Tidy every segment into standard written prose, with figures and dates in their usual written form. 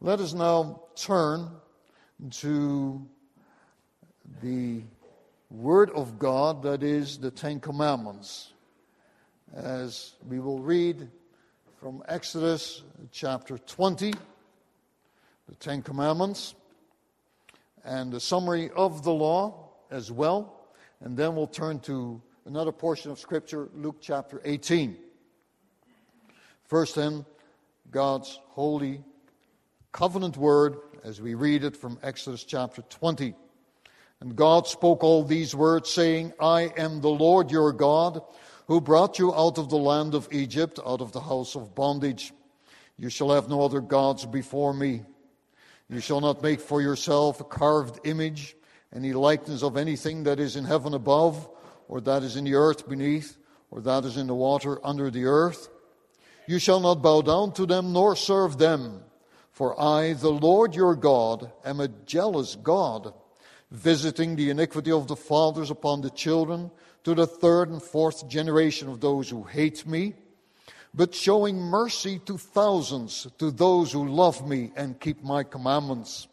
Let us now turn to the Word of God, that is the Ten Commandments, as we will read from Exodus chapter 20, the Ten Commandments, and the summary of the law as well. And then we'll turn to another portion of Scripture, Luke chapter 18. First then, God's holy covenant word, as we read it from Exodus chapter 20. And God spoke all these words, saying, I am the Lord your God, who brought you out of the land of Egypt, out of the house of bondage. You shall have no other gods before me. You shall not make for yourself a carved image, any likeness of anything that is in heaven above, or that is in the earth beneath, or that is in the water under the earth. You shall not bow down to them, nor serve them. For I, the Lord your God, am a jealous God, visiting the iniquity of the fathers upon the children, to the third and fourth generation of those who hate me, but showing mercy to thousands, to those who love me and keep my commandments.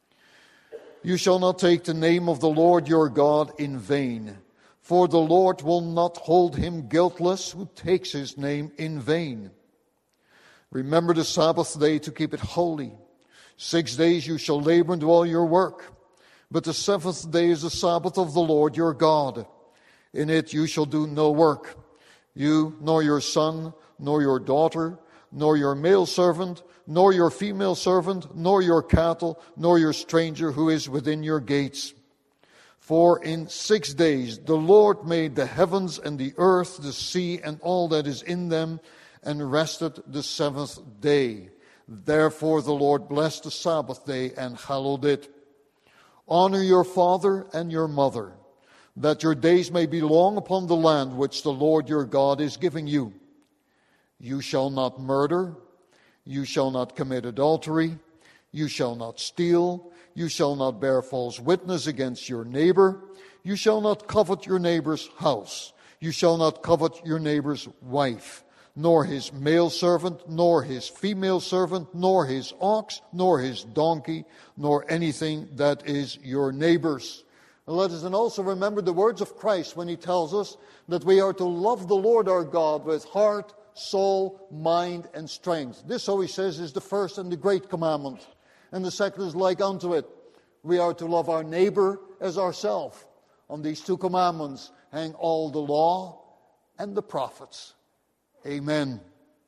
You shall not take the name of the Lord your God in vain, for the Lord will not hold him guiltless who takes his name in vain. Remember the Sabbath day to keep it holy. 6 days you shall labor and do all your work. But the seventh day is the Sabbath of the Lord your God. In it you shall do no work, you, nor your son, nor your daughter, nor your male servant, nor your female servant, nor your cattle, nor your stranger who is within your gates. For in 6 days the Lord made the heavens and the earth, the sea, and all that is in them, and rested the seventh day. Therefore the Lord blessed the Sabbath day and hallowed it. Honor your father and your mother, that your days may be long upon the land which the Lord your God is giving you. You shall not murder, you shall not commit adultery, you shall not steal, you shall not bear false witness against your neighbor, you shall not covet your neighbor's house, you shall not covet your neighbor's wife, nor his male servant, nor his female servant, nor his ox, nor his donkey, nor anything that is your neighbor's. And let us then also remember the words of Christ when he tells us that we are to love the Lord our God with heart, soul, mind, and strength. This, so he says, is the first and the great commandment. And the second is like unto it. We are to love our neighbor as ourselves. On these two commandments hang all the law and the prophets. Amen.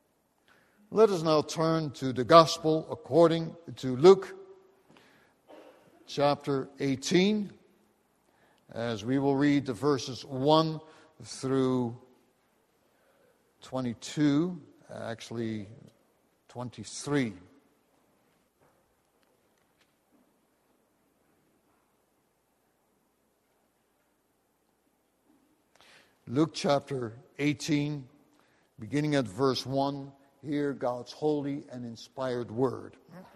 Let us now turn to the Gospel according to Luke, chapter 18, as we will read the verses 1 through 22, actually 23. Luke chapter 18, beginning at verse 1, hear God's holy and inspired word.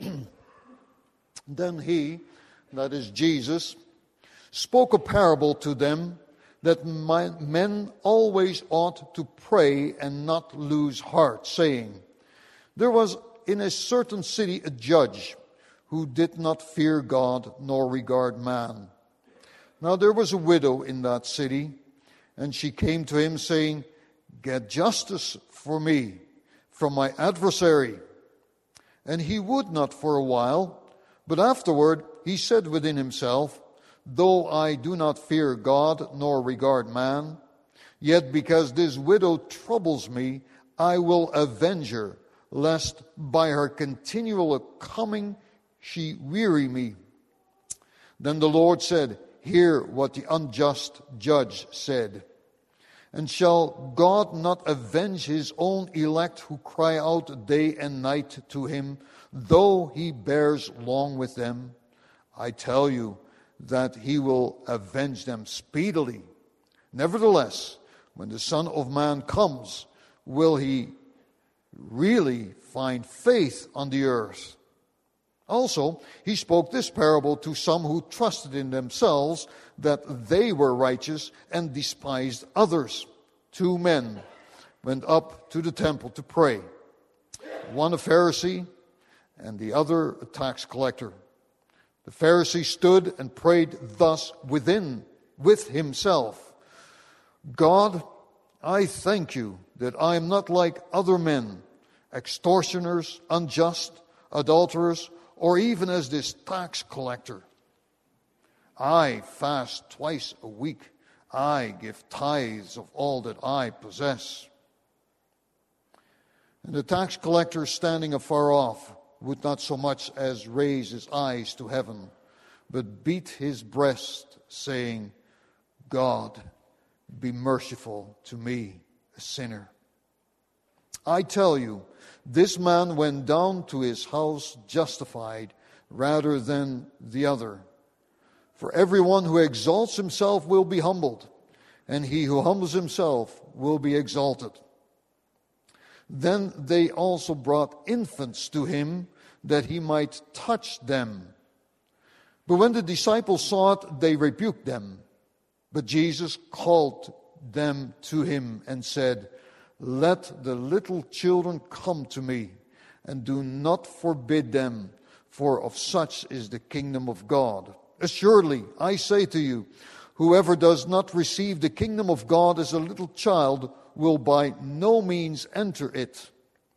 Then he, that is Jesus, spoke a parable to them that men always ought to pray and not lose heart, saying, There was in a certain city a judge who did not fear God nor regard man. Now there was a widow in that city, and she came to him saying, Get justice for me from my adversary. And he would not for a while, but afterward he said within himself, Though I do not fear God nor regard man, yet because this widow troubles me, I will avenge her, lest by her continual coming she weary me. Then the Lord said, Hear what the unjust judge said. And shall God not avenge his own elect who cry out day and night to him, though he bears long with them? I tell you that he will avenge them speedily. Nevertheless, when the Son of Man comes, will he really find faith on the earth? Also, he spoke this parable to some who trusted in themselves that they were righteous and despised others. 2 men went up to the temple to pray, one a Pharisee and the other a tax collector. The Pharisee stood and prayed thus with himself, God, I thank you that I am not like other men, extortioners, unjust, adulterers, or even as this tax collector. I fast twice a week. I give tithes of all that I possess. And the tax collector, standing afar off, would not so much as raise his eyes to heaven, but beat his breast, saying, God, be merciful to me, a sinner. I tell you, this man went down to his house justified rather than the other. For everyone who exalts himself will be humbled, and he who humbles himself will be exalted. Then they also brought infants to him, that he might touch them. But when the disciples saw it, they rebuked them. But Jesus called them to him and said, Let the little children come to me, and do not forbid them, for of such is the kingdom of God. Assuredly, I say to you, whoever does not receive the kingdom of God as a little child will by no means enter it.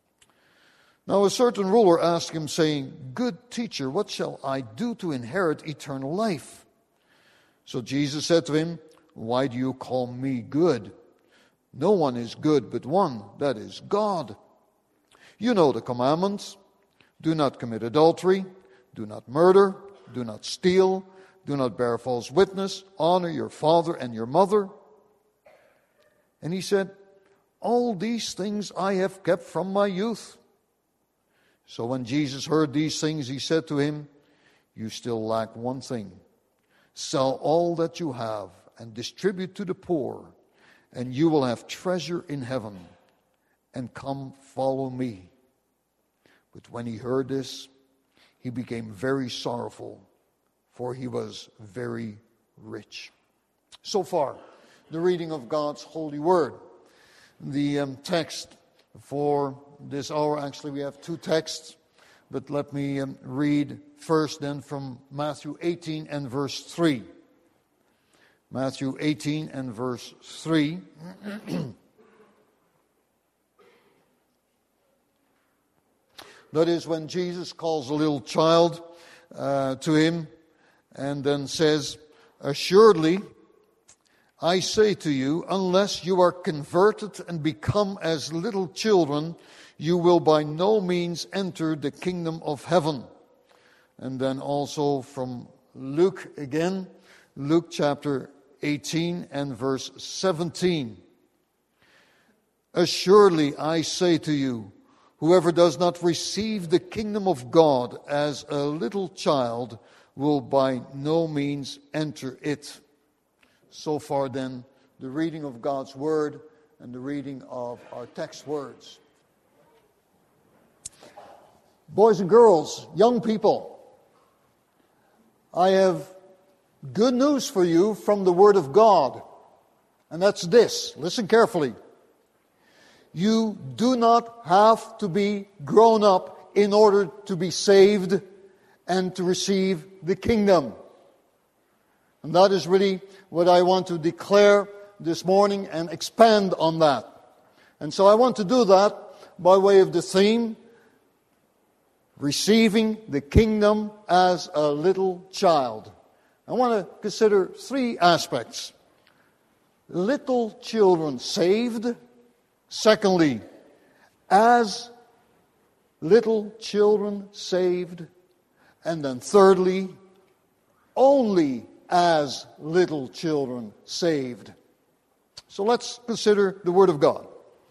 Now a certain ruler asked him, saying, Good teacher, what shall I do to inherit eternal life? So Jesus said to him, Why do you call me good? No one is good but one, that is God. You know the commandments. Do not commit adultery. Do not murder. Do not steal. Do not bear false witness. Honor your father and your mother. And he said, All these things I have kept from my youth. So when Jesus heard these things, he said to him, You still lack one thing. Sell all that you have and distribute to the poor, and you will have treasure in heaven. And come, follow me. But when he heard this, he became very sorrowful, for he was very rich. So far, the reading of God's holy word. The text for this hour, actually we have two texts, but let me read first then from Matthew 18 and verse 3. Matthew 18 and verse 3. That is when Jesus calls a little child to him and then says, Assuredly, I say to you, unless you are converted and become as little children, you will by no means enter the kingdom of heaven. And then also from Luke again, Luke chapter 18 and verse 17. Assuredly, I say to you, whoever does not receive the kingdom of God as a little child will by no means enter it. So far then, the reading of God's word and the reading of our text words. Boys and girls, young people, I have good news for you from the Word of God. And that's this. Listen carefully. You do not have to be grown up in order to be saved and to receive the kingdom. And that is really what I want to declare this morning and expand on that. And so I want to do that by way of the theme, Receiving the Kingdom as a Little Child. I want to consider three aspects. Little children saved. Secondly, as little children saved. And then thirdly, only as little children saved. So let's consider the Word of God.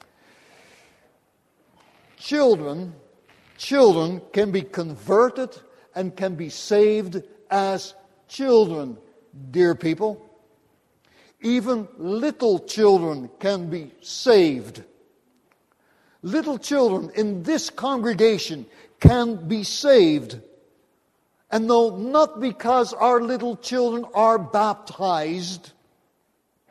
Children can be converted and can be saved as children, dear people. Even little children can be saved. Little children in this congregation can be saved. And no, not because our little children are baptized.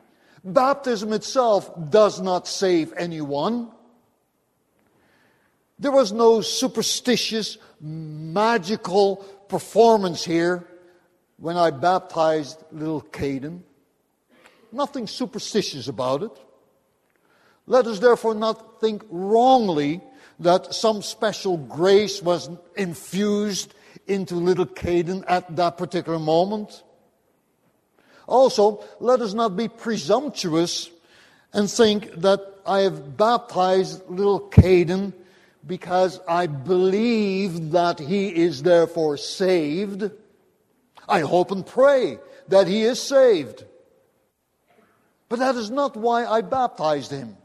Baptism itself does not save anyone. There was no superstitious, magical performance here when I baptized little Caden. Nothing superstitious about it. Let us therefore not think wrongly that some special grace was infused into little Caden at that particular moment. Also, let us not be presumptuous and think that I have baptized little Caden because I believe that he is therefore saved. I hope and pray that he is saved. But that is not why I baptized him.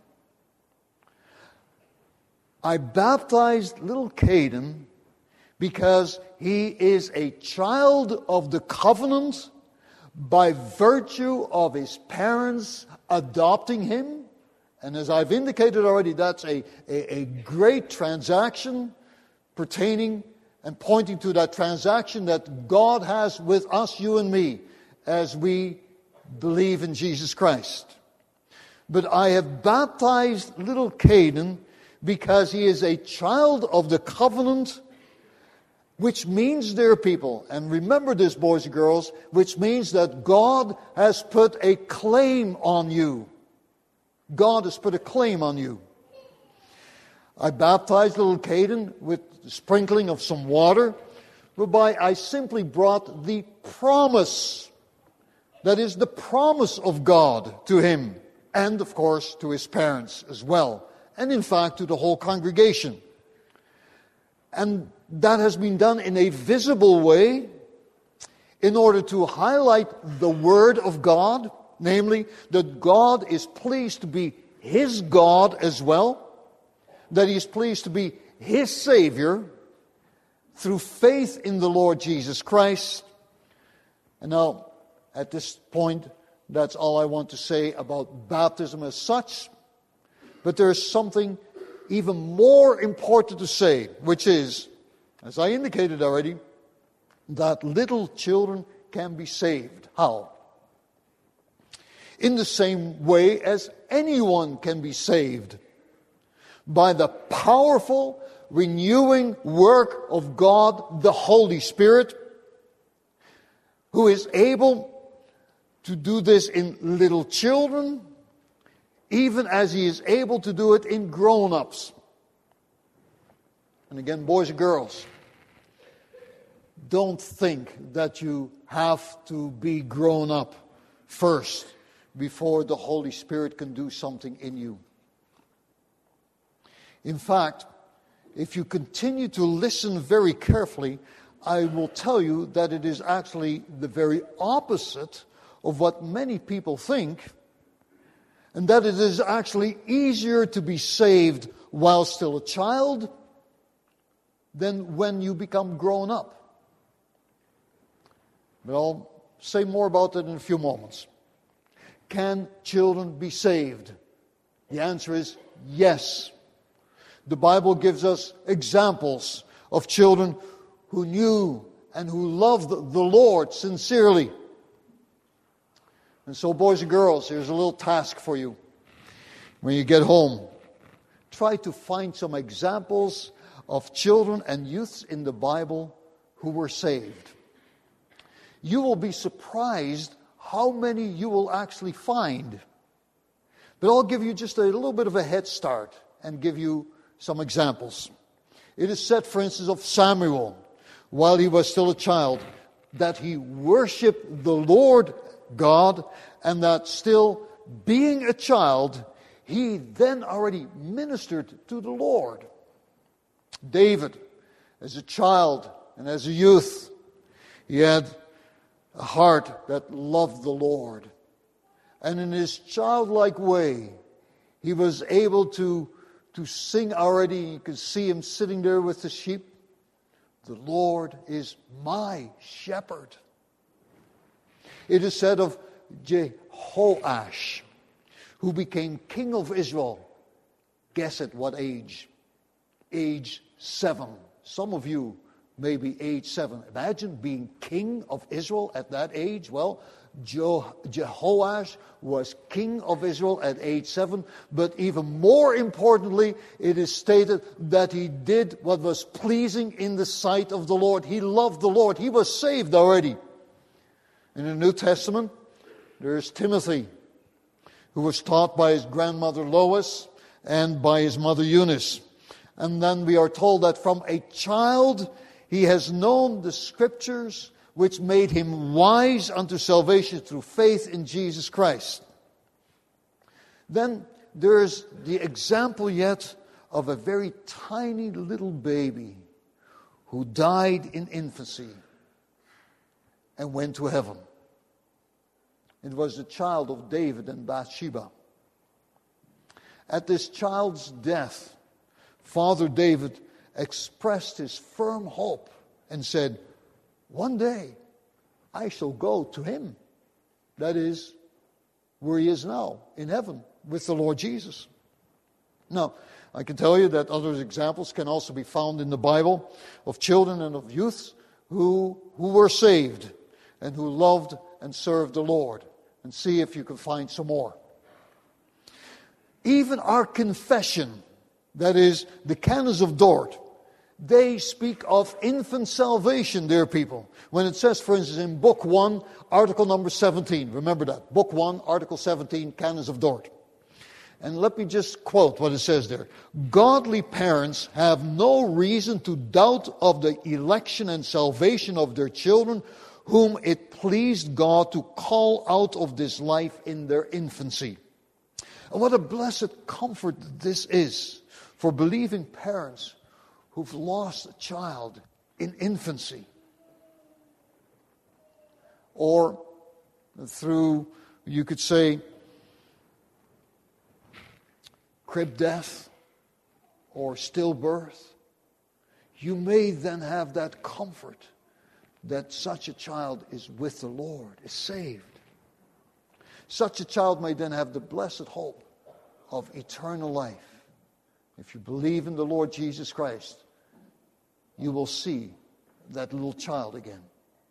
I baptized little Caden because he is a child of the covenant by virtue of his parents adopting him. And as I've indicated already, that's a great transaction pertaining and pointing to that transaction that God has with us, you and me, as we believe in Jesus Christ. But I have baptized little Caden because he is a child of the covenant, which means, dear people, and remember this, boys and girls, which means that God has put a claim on you. God has put a claim on you. I baptized little Caden with the sprinkling of some water, whereby I simply brought the promise, that is the promise of God to him, and of course to his parents as well, and in fact to the whole congregation. And that has been done in a visible way in order to highlight the Word of God, namely that God is pleased to be his God as well, that he is pleased to be his Savior through faith in the Lord Jesus Christ. And now, at this point, that's all I want to say about baptism as such. But there is something even more important to say, which is, as I indicated already, that little children can be saved. How? In the same way as anyone can be saved, by the powerful, renewing work of God, the Holy Spirit, who is able to do this in little children, even as he is able to do it in grown-ups. And again, boys and girls, don't think that you have to be grown up first before the Holy Spirit can do something in you. In fact, if you continue to listen very carefully, I will tell you that it is actually the very opposite of what many people think, and that it is actually easier to be saved while still a child than when you become grown up. But I'll say more about that in a few moments. Can children be saved? The answer is yes. The Bible gives us examples of children who knew and who loved the Lord sincerely. And so, boys and girls, here's a little task for you. When you get home, try to find some examples of children and youths in the Bible who were saved. You will be surprised how many you will actually find. But I'll give you just a little bit of a head start and give you some examples. It is said, for instance, of Samuel, while he was still a child, that he worshipped the Lord God, and that still being a child, he then already ministered to the Lord. David, as a child and as a youth, he had a heart that loved the Lord. And in his childlike way, he was able to sing already. You could see him sitting there with the sheep. The Lord is my shepherd. It is said of Jehoash, who became king of Israel. Guess at what age? Age 7. Some of you maybe age 7. Imagine being king of Israel at that age. Well, Jehoash was king of Israel at age 7. But even more importantly, it is stated that he did what was pleasing in the sight of the Lord. He loved the Lord. He was saved already. In the New Testament, there's Timothy, who was taught by his grandmother Lois and by his mother Eunice. And then we are told that from a child he has known the Scriptures, which made him wise unto salvation through faith in Jesus Christ. Then there's the example yet of a very tiny little baby who died in infancy and went to heaven. It was the child of David and Bathsheba. At this child's death, Father David expressed his firm hope and said, "One day I shall go to him." That is, where he is now, in heaven, with the Lord Jesus. Now, I can tell you that other examples can also be found in the Bible of children and of youths who were saved and who loved and served the Lord. And see if you can find some more. Even our confession, that is, the canons of Dort, they speak of infant salvation, dear people. When it says, for instance, in Book 1, Article number 17. Remember that. Book 1, Article 17, Canons of Dort. And let me just quote what it says there. "Godly parents have no reason to doubt of the election and salvation of their children, whom it pleased God to call out of this life in their infancy." And what a blessed comfort this is for believing parents who've lost a child in infancy. Or through, you could say, crib death or stillbirth. You may then have that comfort that such a child is with the Lord, is saved. Such a child may then have the blessed hope of eternal life. If you believe in the Lord Jesus Christ, you will see that little child again.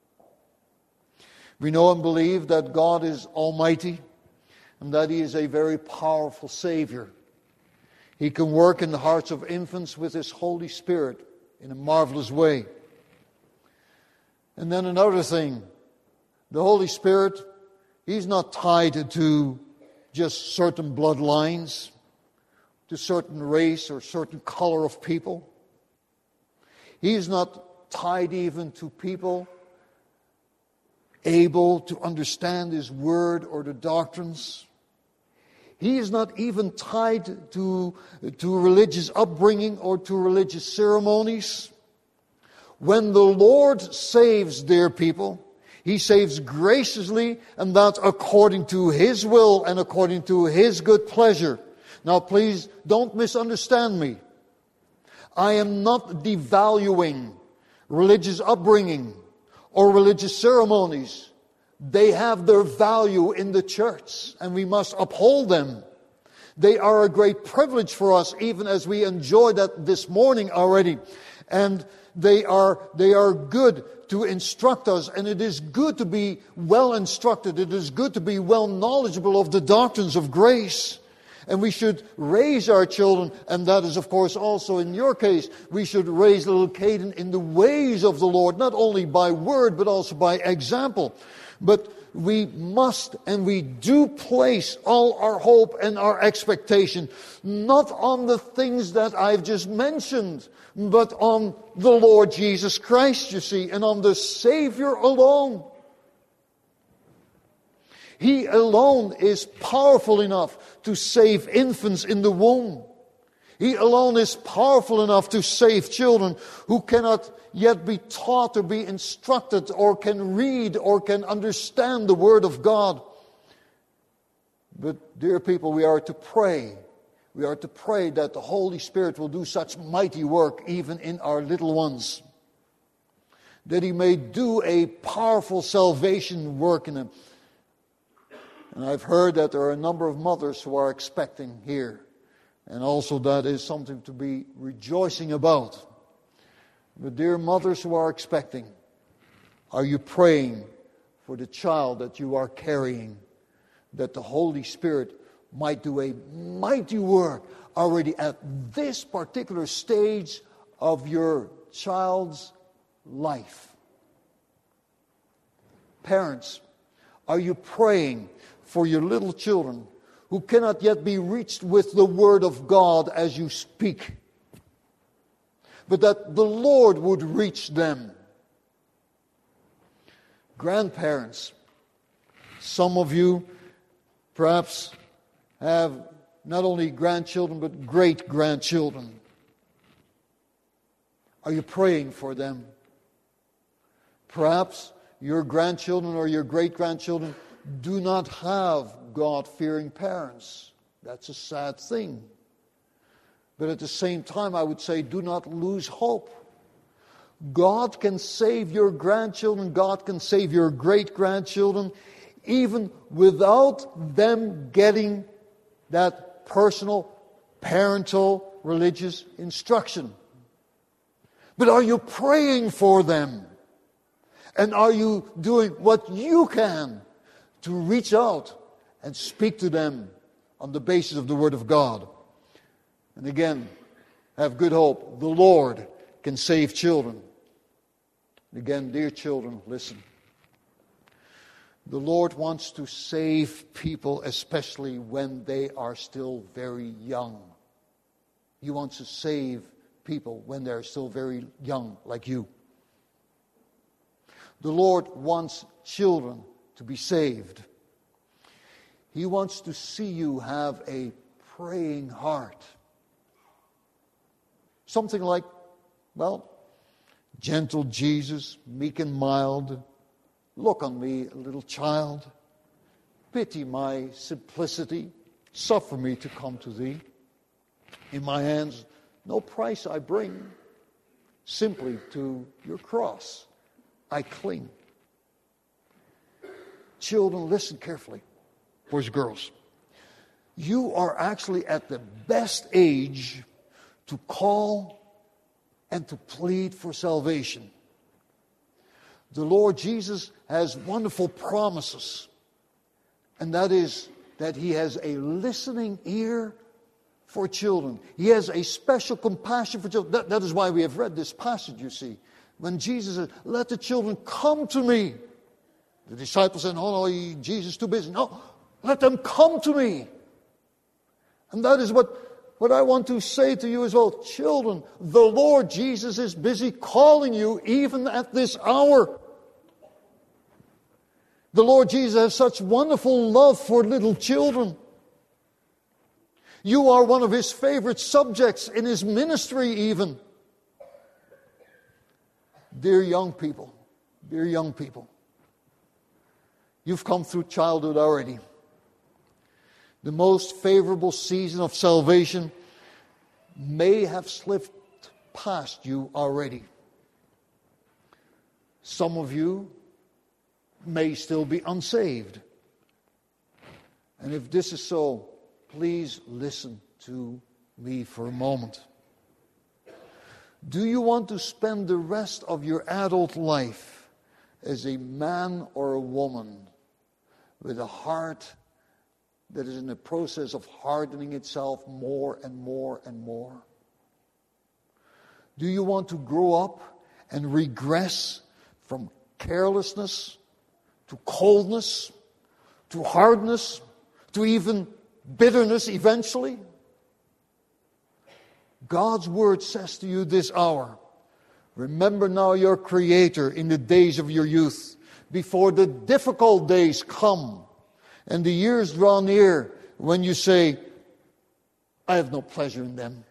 We know and believe that God is almighty and that He is a very powerful Savior. He can work in the hearts of infants with His Holy Spirit in a marvelous way. And then another thing, the Holy Spirit, He's not tied to just certain bloodlines, to certain race or certain color of people. He's not tied even to people able to understand His Word or the doctrines. He is not even tied to religious upbringing or to religious ceremonies. When the Lord saves, dear people, He saves graciously, and that according to His will and according to His good pleasure. Now please don't misunderstand me. I am not devaluing religious upbringing or religious ceremonies. They have their value in the church, and we must uphold them. They are a great privilege for us, even as we enjoyed that this morning already. And they are good to instruct us, and it is good to be well instructed. It is good to be well knowledgeable of the doctrines of grace. And we should raise our children, and that is of course also in your case, we should raise little Caden in the ways of the Lord, not only by word, but also by example. But we must and we do place all our hope and our expectation, not on the things that I've just mentioned, but on the Lord Jesus Christ, you see, and on the Savior alone. He alone is powerful enough to save infants in the womb. He alone is powerful enough to save children who cannot yet be taught or be instructed or can read or can understand the Word of God. But, dear people, we are to pray. We are to pray that the Holy Spirit will do such mighty work even in our little ones. That He may do a powerful salvation work in them. And I've heard that there are a number of mothers who are expecting here. And also that is something to be rejoicing about. The dear mothers who are expecting, are you praying for the child that you are carrying, that the Holy Spirit might do a mighty work already at this particular stage of your child's life? Parents, are you praying for your little children who cannot yet be reached with the Word of God as you speak, but that the Lord would reach them? Grandparents, some of you perhaps have not only grandchildren but great-grandchildren. Are you praying for them? Perhaps your grandchildren or your great-grandchildren do not have God-fearing parents. That's a sad thing. But at the same time, I would say, do not lose hope. God can save your grandchildren. God can save your great-grandchildren, even without them getting that personal, parental, religious instruction. But are you praying for them? And are you doing what you can to reach out and speak to them on the basis of the Word of God? And again, have good hope. The Lord can save children. Again, dear children, listen. The Lord wants to save people, especially when they are still very young. He wants to save people when they're still very young, like you. The Lord wants children to be saved. He wants to see you have a praying heart. Something like, well, gentle Jesus, meek and mild, look on me, a little child. Pity my simplicity. Suffer me to come to thee. In my hands, no price I bring. Simply to your cross I cling. Children, listen carefully. Boys and girls, you are actually at the best age to call and to plead for salvation. The Lord Jesus has wonderful promises, and that is that He has a listening ear for children. He has a special compassion for children. That is why we have read this passage, you see. When Jesus said, let the children come to me. The disciples said, oh no, Jesus is too busy. No, let them come to me. And that is what I want to say to you as well. Children, the Lord Jesus is busy calling you even at this hour. The Lord Jesus has such wonderful love for little children. You are one of His favorite subjects in His ministry even. Dear young people, you've come through childhood already. The most favorable season of salvation may have slipped past you already. Some of you may still be unsaved. And if this is so, please listen to me for a moment. Do you want to spend the rest of your adult life as a man or a woman with a heart that is in the process of hardening itself more and more and more? Do you want to grow up and regress from carelessness to coldness to hardness to even bitterness eventually? God's Word says to you this hour, remember now your Creator in the days of your youth, before the difficult days come and the years draw near when you say, I have no pleasure in them.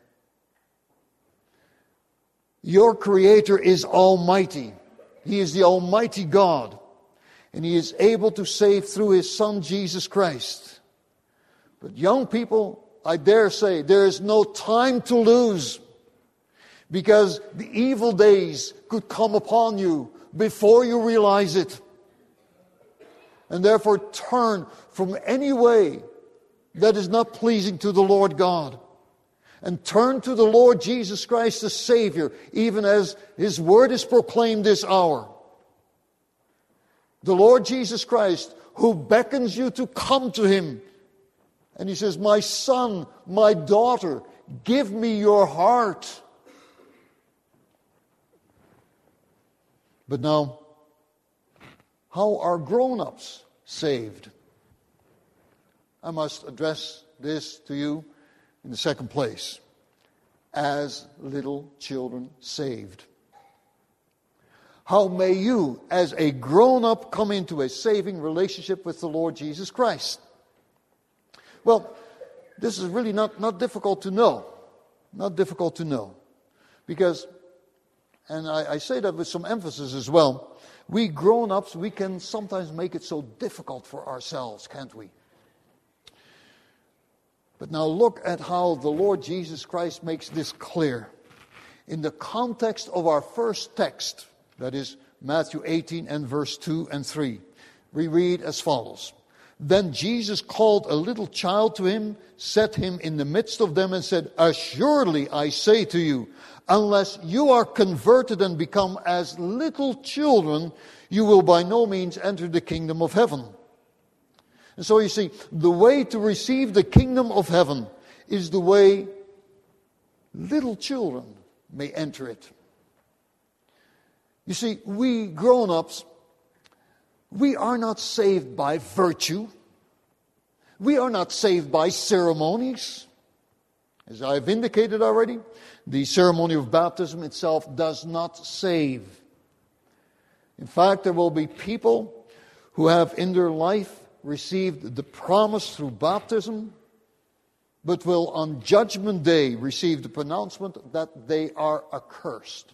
Your Creator is almighty. He is the Almighty God. And He is able to save through His Son, Jesus Christ. But young people, I dare say, there is no time to lose. Because the evil days could come upon you before you realize it. And therefore turn from any way that is not pleasing to the Lord God. and turn to the Lord Jesus Christ the Savior, even as His word is proclaimed this hour. The Lord Jesus Christ, who beckons you to come to Him. And He says, my son, my daughter, give me your heart. But now, how are grown-ups saved? I must address this to you in the second place. As little children saved. How may you, as a grown-up, come into a saving relationship with the Lord Jesus Christ? Well, this is really not difficult to know. Not difficult to know. Because, and I say that with some emphasis as well, we grown-ups, we can sometimes make it so difficult for ourselves, can't we? But now look at how the Lord Jesus Christ makes this clear. In the context of our first text, that is Matthew 18 and verse 2 and 3, we read as follows. Then Jesus called a little child to Him, set him in the midst of them and said, assuredly I say to you, unless you are converted and become as little children, you will by no means enter the kingdom of heaven. And so you see, the way to receive the kingdom of heaven is the way little children may enter it. You see, we grown-ups, we are not saved by virtue. We are not saved by ceremonies. As I've indicated already, the ceremony of baptism itself does not save. In fact, there will be people who have in their life received the promise through baptism, but will on Judgment Day receive the pronouncement that they are accursed.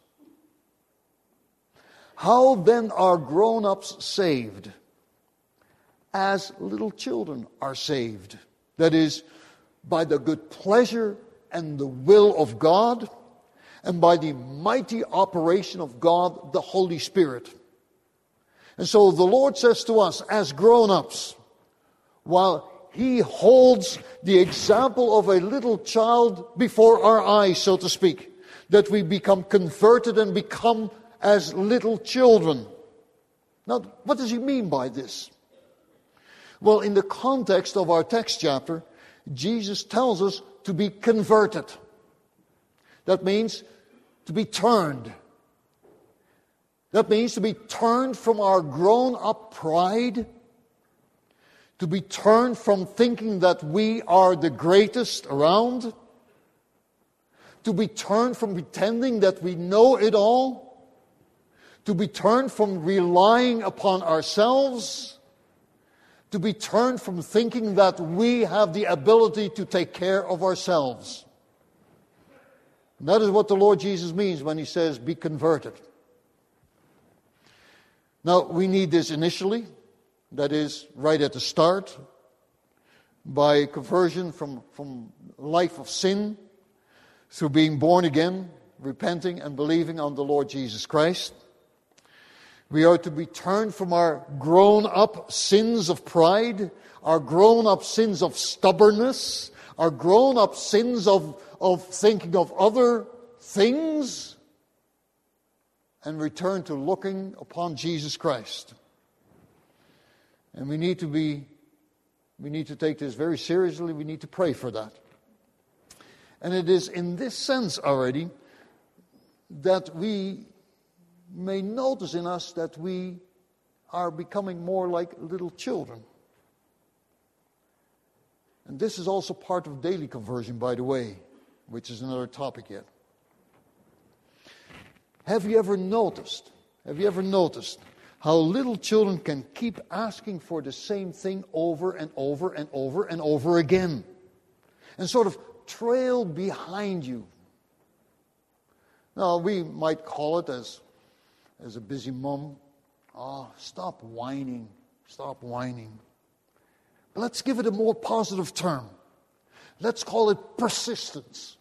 How then are grown-ups saved? As little children are saved. That is, by the good pleasure and the will of God, and by the mighty operation of God, the Holy Spirit. And so the Lord says to us as grown-ups, while He holds the example of a little child before our eyes, so to speak, that we become converted and become as little children. Now, what does He mean by this? Well, in the context of our text chapter, Jesus tells us to be converted. That means to be turned. That means to be turned from our grown-up pride, to be turned from thinking that we are the greatest around, to be turned from pretending that we know it all, to be turned from relying upon ourselves, to be turned from thinking that we have the ability to take care of ourselves. And that is what the Lord Jesus means when He says, be converted. Now, we need this initially, that is, right at the start, by conversion from life of sin, through being born again, repenting and believing on the Lord Jesus Christ. We are to be turned from our grown-up sins of pride, our grown-up sins of stubbornness, our grown-up sins of thinking of other things, and return to looking upon Jesus Christ. And we need to take this very seriously. We need to pray for that. And it is in this sense already that we may notice in us that we are becoming more like little children. And this is also part of daily conversion, by the way, which is another topic yet. Have you ever noticed how little children can keep asking for the same thing over and over and over and over again, and sort of trail behind you? Now, we might call it as a busy mom, stop whining. But let's give it a more positive term. Let's call it persistence.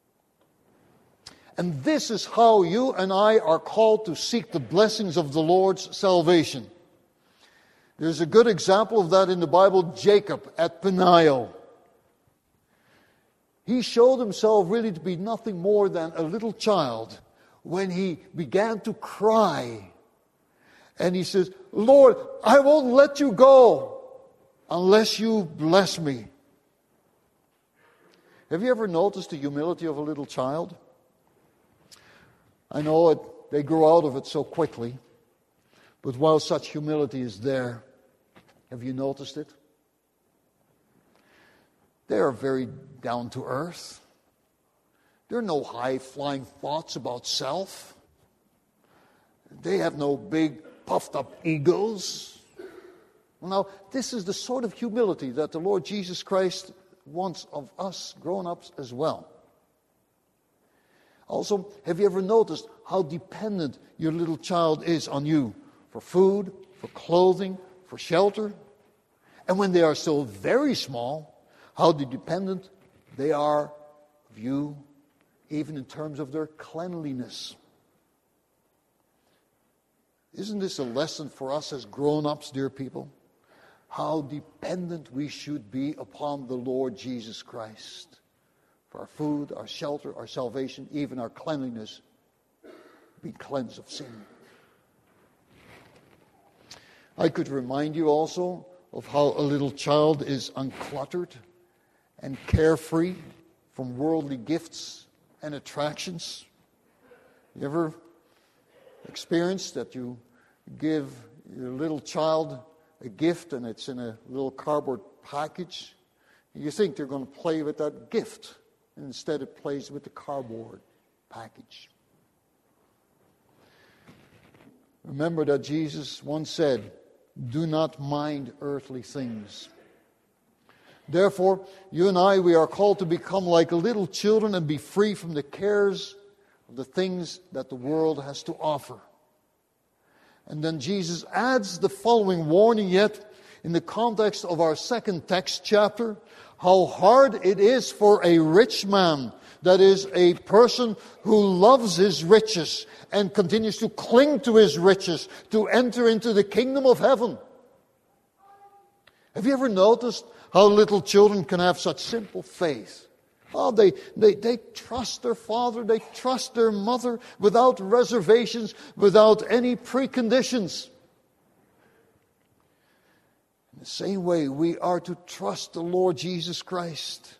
And this is how you and I are called to seek the blessings of the Lord's salvation. There's a good example of that in the Bible, Jacob at Peniel. He showed himself really to be nothing more than a little child when he began to cry. And he says, Lord, I won't let you go unless you bless me. Have you ever noticed the humility of a little child? I know they grow out of it so quickly. But while such humility is there, have you noticed it? They are very down to earth. There are no high-flying thoughts about self. They have no big, puffed-up egos. Well, now, this is the sort of humility that the Lord Jesus Christ wants of us grown-ups as well. Also, have you ever noticed how dependent your little child is on you for food, for clothing, for shelter? And when they are still very small, how dependent they are of you, even in terms of their cleanliness. Isn't this a lesson for us as grown-ups, dear people? How dependent we should be upon the Lord Jesus Christ for our food, our shelter, our salvation, even our cleanliness, be cleansed of sin. I could remind you also of how a little child is uncluttered and carefree from worldly gifts and attractions. You ever experienced that you give your little child a gift and it's in a little cardboard package? You think they're going to play with that gift, and instead it plays with the cardboard package. Remember that Jesus once said, "Do not mind earthly things." Therefore, you and I, we are called to become like little children and be free from the cares of the things that the world has to offer. And then Jesus adds the following warning yet in the context of our second text chapter, how hard it is for a rich man, that is, a person who loves his riches and continues to cling to his riches, to enter into the kingdom of heaven. Have you ever noticed how little children can have such simple faith? Oh, they trust their father, they trust their mother without reservations, without any preconditions. In the same way, we are to trust the Lord Jesus Christ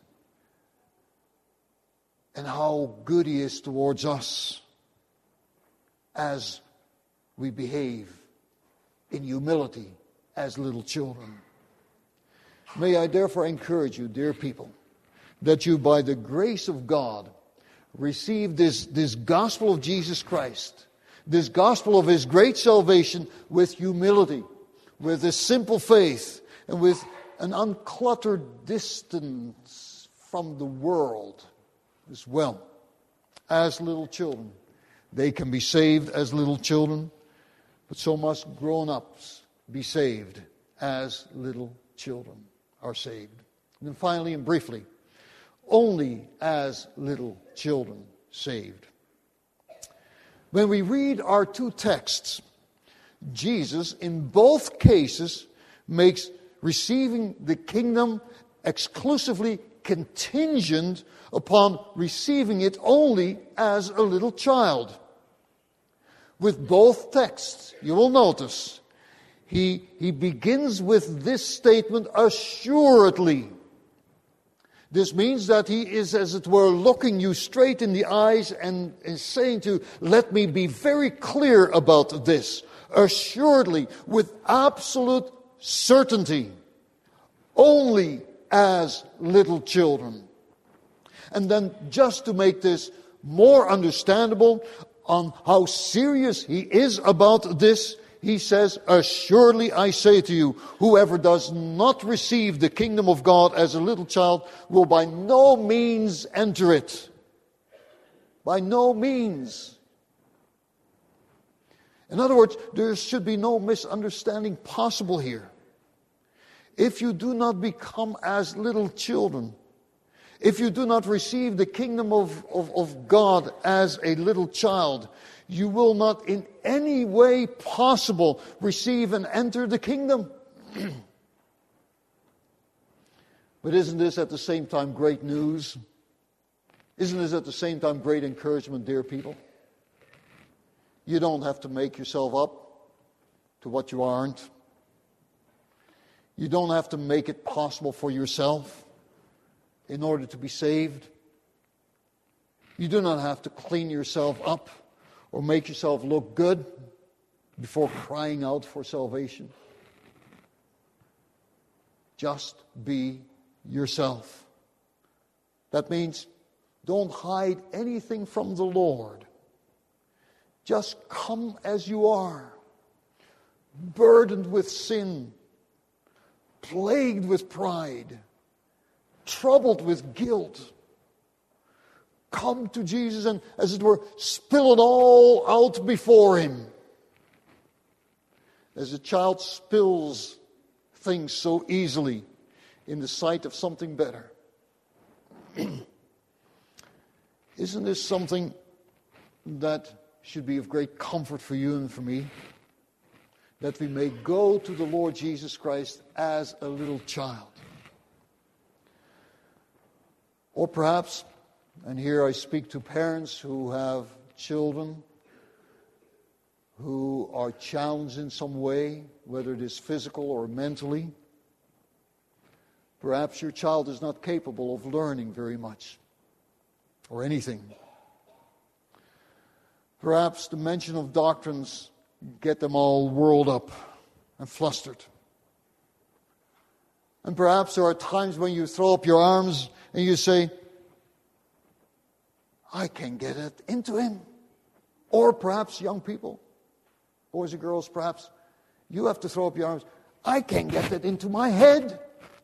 and how good He is towards us as we behave in humility as little children. May I therefore encourage you, dear people, that you, by the grace of God, receive this gospel of Jesus Christ, this gospel of His great salvation with humility, with a simple faith, and with an uncluttered distance from the world as well. As little children, they can be saved as little children, but so must grown-ups be saved as little children are saved. And then finally and briefly, only as little children saved. When we read our two texts, Jesus in both cases makes receiving the kingdom exclusively contingent upon receiving it only as a little child. With both texts, you will notice, he begins with this statement, assuredly. This means that he is, as it were, looking you straight in the eyes and saying to you, let me be very clear about this. Assuredly, with absolute certainty, only as little children. And then just to make this more understandable on how serious he is about this, he says, assuredly I say to you, whoever does not receive the kingdom of God as a little child will by no means enter it. By no means. In other words, there should be no misunderstanding possible here. If you do not become as little children, if you do not receive the kingdom of God as a little child, you will not in any way possible receive and enter the kingdom. But isn't this at the same time great news? Isn't this at the same time great encouragement, dear people? You don't have to make yourself up to what you aren't. You don't have to make it possible for yourself in order to be saved. You do not have to clean yourself up or make yourself look good before crying out for salvation. Just be yourself. That means don't hide anything from the Lord. Just come as you are, burdened with sin, plagued with pride, troubled with guilt. Come to Jesus and, as it were, spill it all out before Him. As a child spills things so easily in the sight of something better. Isn't this something that should be of great comfort for you and for me? That we may go to the Lord Jesus Christ as a little child. Or perhaps, and here I speak to parents who have children who are challenged in some way, whether it is physical or mentally. Perhaps your child is not capable of learning very much or anything. Perhaps the mention of doctrines get them all whirled up and flustered. And perhaps there are times when you throw up your arms and you say, I can get it into him. Or perhaps young people, boys and girls, perhaps you have to throw up your arms. I can get it into my head.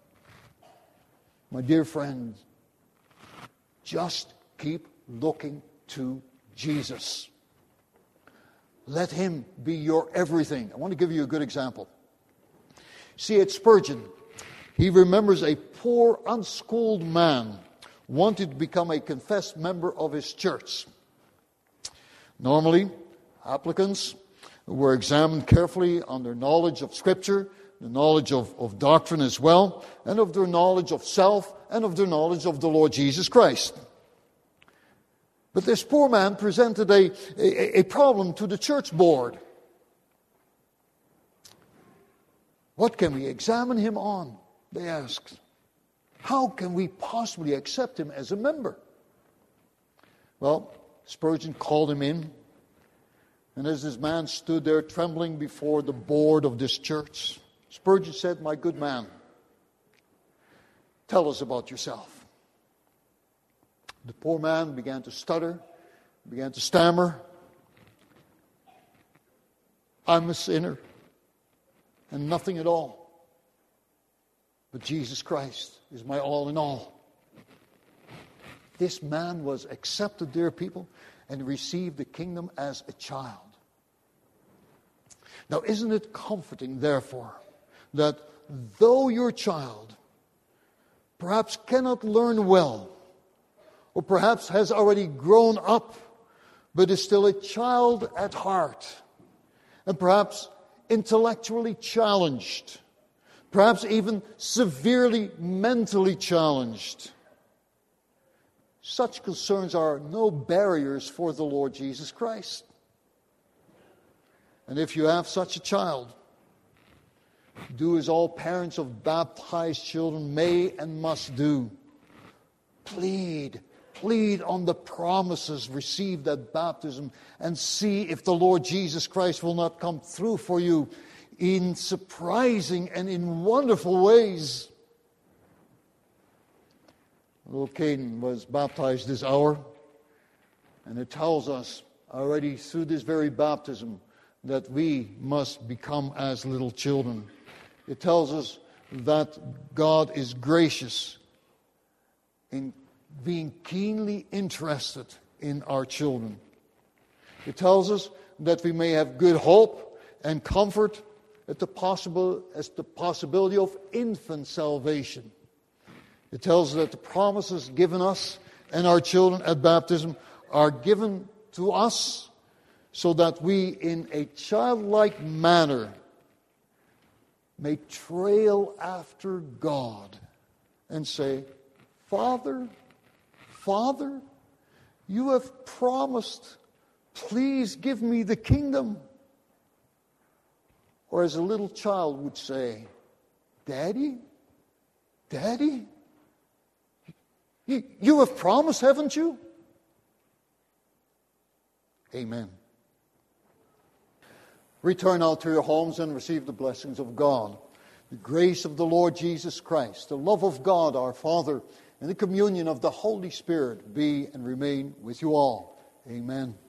My dear friends, just keep looking to Jesus. Let Him be your everything. I want to give you a good example. See, at Spurgeon, he remembers a poor, unschooled man wanted to become a confessed member of his church. Normally, applicants were examined carefully on their knowledge of Scripture, the knowledge of doctrine as well, and of their knowledge of self, and of their knowledge of the Lord Jesus Christ. But this poor man presented a problem to the church board. What can we examine him on? They asked. How can we possibly accept him as a member? Well, Spurgeon called him in. And as this man stood there trembling before the board of this church, Spurgeon said, "My good man, tell us about yourself." The poor man began to stutter, began to stammer. I'm a sinner and nothing at all. But Jesus Christ is my all in all. This man was accepted, dear people, and received the kingdom as a child. Now, isn't it comforting, therefore, that though your child perhaps cannot learn well, or perhaps has already grown up, but is still a child at heart, and perhaps intellectually challenged, perhaps even severely mentally challenged, such concerns are no barriers for the Lord Jesus Christ. And if you have such a child, do as all parents of baptized children may and must do. Plead on the promises received at baptism and see if the Lord Jesus Christ will not come through for you in surprising and in wonderful ways. Little Caden was baptized this hour, and it tells us already through this very baptism that we must become as little children. It tells us that God is gracious in being keenly interested in our children. It tells us that we may have good hope and comfort at the possibility of infant salvation. It tells us that the promises given us and our children at baptism are given to us so that we, in a childlike manner, may trail after God and say, Father, Father, You have promised, please give me the kingdom. Or as a little child would say, Daddy? Daddy? You have promised, haven't you? Amen. Return now to your homes and receive the blessings of God. The grace of the Lord Jesus Christ, the love of God our Father, and the communion of the Holy Spirit be and remain with you all. Amen.